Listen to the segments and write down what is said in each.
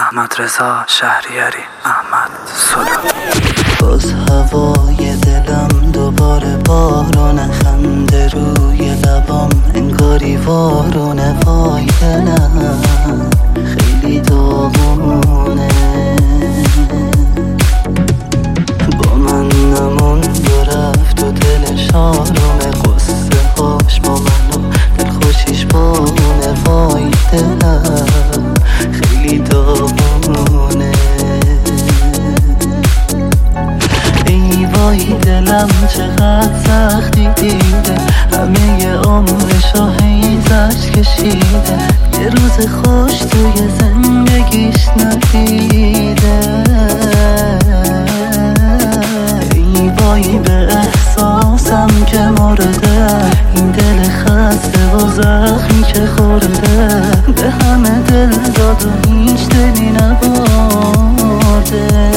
احمد رضا شهریاری، احمد سلو. باز هوای دلم دوباره بارونه، خنده روی لبام انگاری وارونه. وای دلم خیلی داغونه، با من نموند و رفت و دلش آرومه. غصه هاش با من و دلخوشیش بامونه. وای دلم خیلی داغونه. ای وای دلم چقدر سختی دیده، همه عمرشو هیزش کشیده. یه روز خوش توی زندگیش ندیده. ای وای به احساسم که مرده، این دل خسته و زخمی که خورده. به همه دل داد و هیچ دلی نبرده.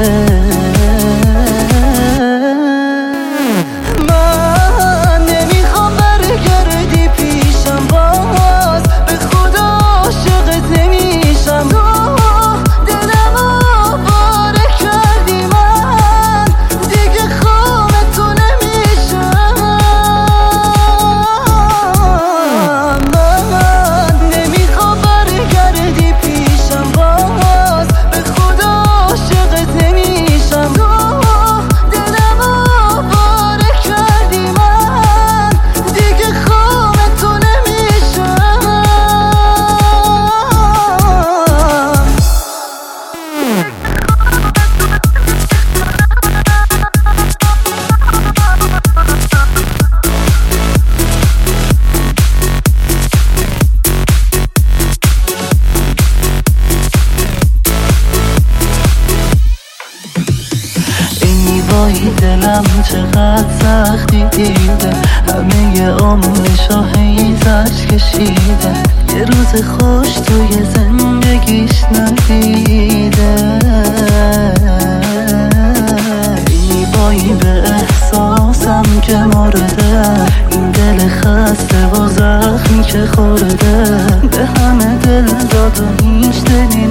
وای دلم چقدر سختی دیده، همه عمرشو هیزش کشیده. یه روز خوش توی زندگیش ندیده. ای وای به احساسم که مرده، این دل خسته و زخمی که خورده. به همه دل داد و هیچ دلی